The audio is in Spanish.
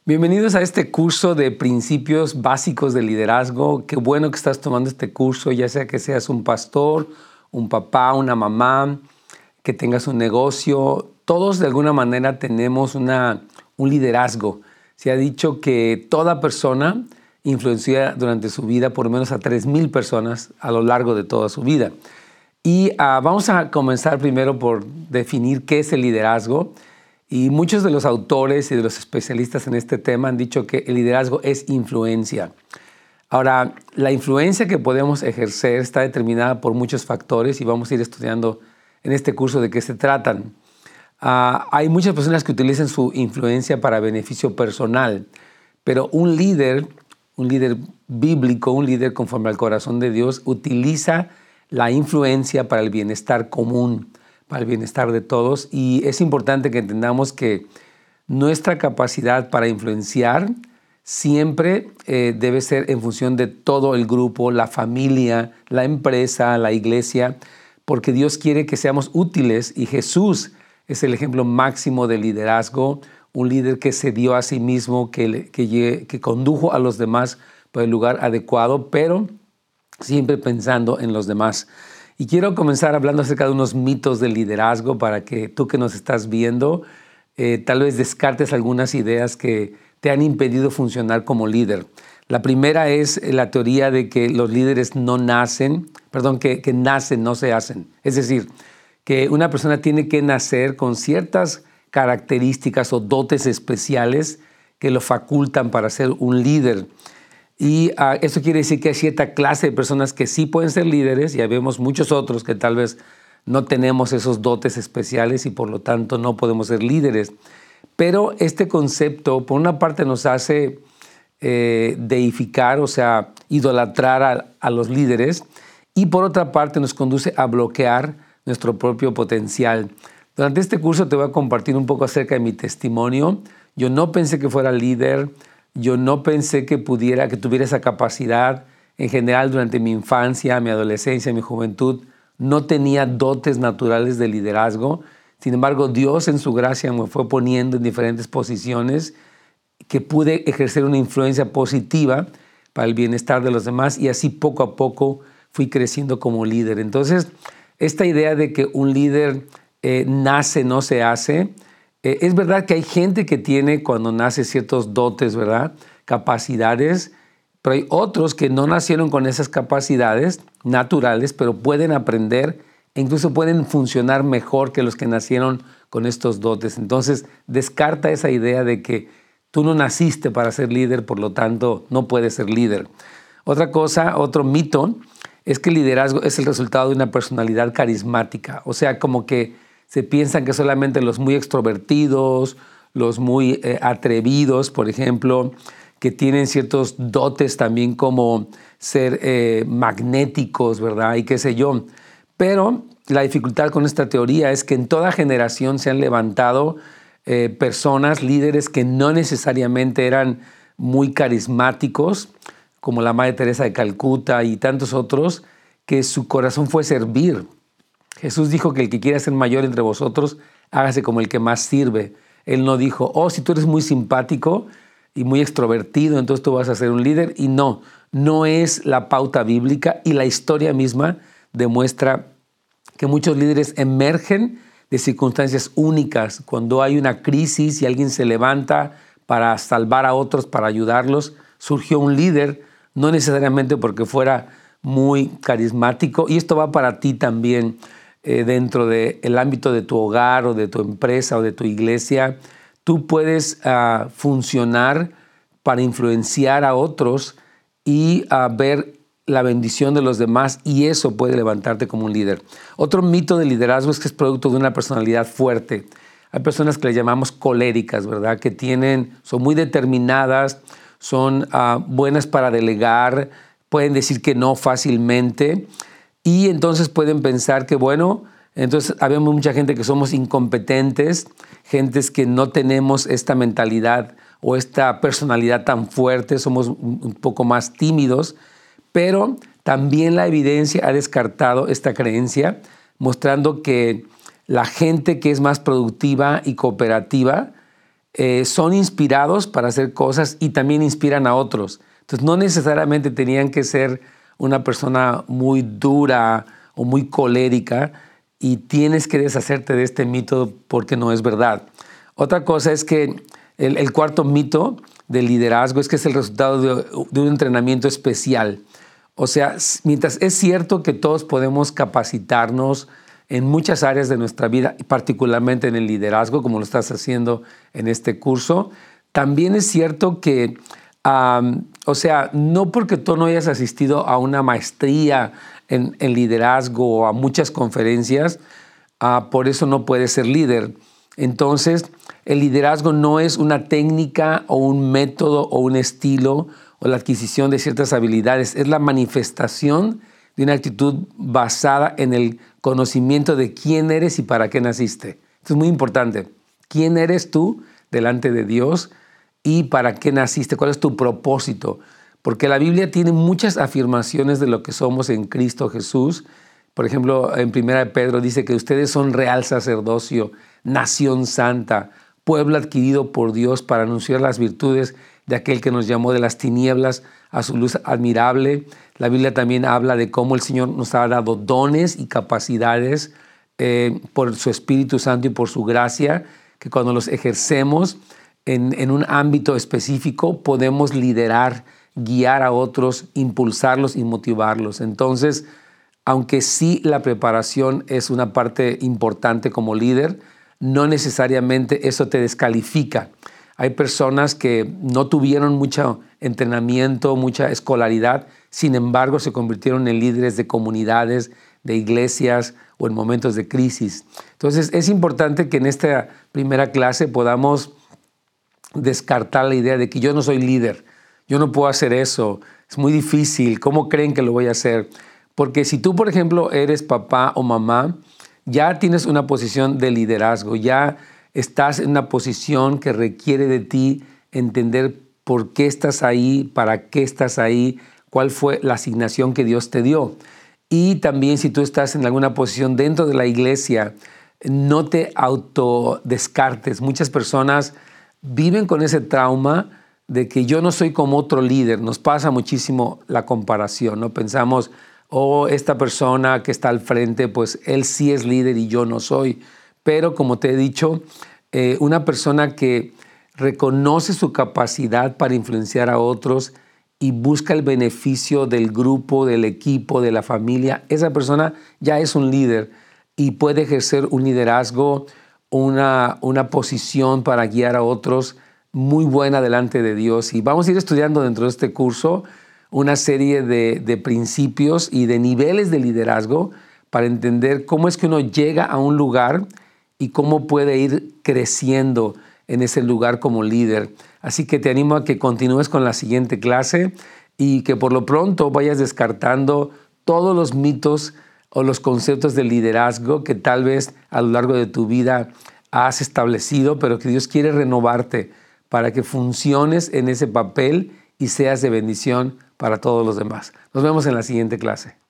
Bienvenidos a este curso de principios básicos de liderazgo. Qué bueno que estás tomando este curso, ya sea que seas un pastor, un papá, una mamá, que tengas un negocio. Todos de alguna manera tenemos un liderazgo. Se ha dicho que toda persona influencia durante su vida por lo menos a 3,000 personas a lo largo de toda su vida. Y vamos a comenzar primero por definir qué es el liderazgo. Y muchos de los autores y de los especialistas en este tema han dicho que el liderazgo es influencia. Ahora, la influencia que podemos ejercer está determinada por muchos factores y vamos a ir estudiando en este curso de qué se tratan. Hay muchas personas que utilizan su influencia para beneficio personal, pero un líder bíblico, un líder conforme al corazón de Dios, utiliza la influencia para el bienestar común, para el bienestar de todos. Y es importante que entendamos que nuestra capacidad para influenciar siempre debe ser en función de todo el grupo, la familia, la empresa, la iglesia, porque Dios quiere que seamos útiles y Jesús es el ejemplo máximo de liderazgo, un líder que se dio a sí mismo, que condujo a los demás por el lugar adecuado, pero siempre pensando en los demás. Y quiero comenzar hablando acerca de unos mitos del liderazgo para que tú que nos estás viendo, tal vez descartes algunas ideas que te han impedido funcionar como líder. La primera es la teoría de que los líderes que nacen, no se hacen. Es decir, que una persona tiene que nacer con ciertas características o dotes especiales que lo facultan para ser un líder. Y eso quiere decir que hay cierta clase de personas que sí pueden ser líderes y vemos muchos otros que tal vez no tenemos esos dotes especiales y por lo tanto no podemos ser líderes. Pero este concepto, por una parte, nos hace deificar, o sea, idolatrar a los líderes, y por otra parte nos conduce a bloquear nuestro propio potencial. Durante este curso te voy a compartir un poco acerca de mi testimonio. Yo no pensé que fuera líder. Yo no pensé que tuviera esa capacidad. En general, durante mi infancia, mi adolescencia, mi juventud, no tenía dotes naturales de liderazgo. Sin embargo, Dios en su gracia me fue poniendo en diferentes posiciones que pude ejercer una influencia positiva para el bienestar de los demás y así poco a poco fui creciendo como líder. Entonces, esta idea de que un líder nace, no se hace, es verdad que hay gente que tiene cuando nace ciertos dotes, ¿verdad? Capacidades, pero hay otros que no nacieron con esas capacidades naturales, pero pueden aprender e incluso pueden funcionar mejor que los que nacieron con estos dotes. Entonces, descarta esa idea de que tú no naciste para ser líder, por lo tanto, no puedes ser líder. Otro mito es que el liderazgo es el resultado de una personalidad carismática, o sea, como que se piensan que solamente los muy extrovertidos, los muy atrevidos, por ejemplo, que tienen ciertos dotes también como ser magnéticos, ¿verdad? Y qué sé yo. Pero la dificultad con esta teoría es que en toda generación se han levantado personas, líderes que no necesariamente eran muy carismáticos, como la Madre Teresa de Calcuta y tantos otros, que su corazón fue servir. Jesús dijo que el que quiera ser mayor entre vosotros, hágase como el que más sirve. Él no dijo, si tú eres muy simpático y muy extrovertido, entonces tú vas a ser un líder. Y no es la pauta bíblica, y la historia misma demuestra que muchos líderes emergen de circunstancias únicas. Cuando hay una crisis y alguien se levanta para salvar a otros, para ayudarlos, surgió un líder, no necesariamente porque fuera muy carismático. Y esto va para ti también. Dentro del ámbito de tu hogar o de tu empresa o de tu iglesia, tú puedes funcionar para influenciar a otros y ver la bendición de los demás, y eso puede levantarte como un líder. Otro mito del liderazgo es que es producto de una personalidad fuerte. Hay personas que le llamamos coléricas, ¿verdad? Que son muy determinadas, son buenas para delegar, pueden decir que no fácilmente. Y entonces pueden pensar que, entonces habemos mucha gente que somos incompetentes, gentes que no tenemos esta mentalidad o esta personalidad tan fuerte, somos un poco más tímidos, pero también la evidencia ha descartado esta creencia, mostrando que la gente que es más productiva y cooperativa son inspirados para hacer cosas y también inspiran a otros. Entonces no necesariamente tenían que ser una persona muy dura o muy colérica, y tienes que deshacerte de este mito porque no es verdad. Otra cosa es que el cuarto mito del liderazgo es que es el resultado de un entrenamiento especial. O sea, mientras es cierto que todos podemos capacitarnos en muchas áreas de nuestra vida, particularmente en el liderazgo, como lo estás haciendo en este curso, también es cierto que, no porque tú no hayas asistido a una maestría en liderazgo o a muchas conferencias, por eso no puedes ser líder. Entonces, el liderazgo no es una técnica o un método o un estilo o la adquisición de ciertas habilidades, es la manifestación de una actitud basada en el conocimiento de quién eres y para qué naciste. Esto es muy importante. ¿Quién eres tú delante de Dios y para qué naciste? ¿Cuál es tu propósito? Porque la Biblia tiene muchas afirmaciones de lo que somos en Cristo Jesús. Por ejemplo, en 1 Pedro dice que ustedes son real sacerdocio, nación santa, pueblo adquirido por Dios para anunciar las virtudes de aquel que nos llamó de las tinieblas a su luz admirable. La Biblia también habla de cómo el Señor nos ha dado dones y capacidades por su Espíritu Santo y por su gracia, que cuando los ejercemos en un ámbito específico podemos liderar, guiar a otros, impulsarlos y motivarlos. Entonces, aunque sí la preparación es una parte importante como líder, no necesariamente eso te descalifica. Hay personas que no tuvieron mucho entrenamiento, mucha escolaridad, sin embargo se convirtieron en líderes de comunidades, de iglesias o en momentos de crisis. Entonces es importante que en esta primera clase podamos descartar la idea de que yo no soy líder, yo no puedo hacer eso, es muy difícil, ¿cómo creen que lo voy a hacer? Porque si tú, por ejemplo, eres papá o mamá, ya tienes una posición de liderazgo, ya estás en una posición que requiere de ti entender por qué estás ahí, para qué estás ahí, cuál fue la asignación que Dios te dio. Y también si tú estás en alguna posición dentro de la iglesia, no te autodescartes. Muchas personas viven con ese trauma de que yo no soy como otro líder. Nos pasa muchísimo la comparación, ¿no? Pensamos, esta persona que está al frente, pues él sí es líder y yo no soy. Pero como te he dicho, una persona que reconoce su capacidad para influenciar a otros y busca el beneficio del grupo, del equipo, de la familia, esa persona ya es un líder y puede ejercer un liderazgo, una posición para guiar a otros muy buena delante de Dios. Y vamos a ir estudiando dentro de este curso una serie de principios y de niveles de liderazgo para entender cómo es que uno llega a un lugar y cómo puede ir creciendo en ese lugar como líder. Así que te animo a que continúes con la siguiente clase y que por lo pronto vayas descartando todos los mitos o los conceptos de liderazgo que tal vez a lo largo de tu vida has establecido, pero que Dios quiere renovarte para que funciones en ese papel y seas de bendición para todos los demás. Nos vemos en la siguiente clase.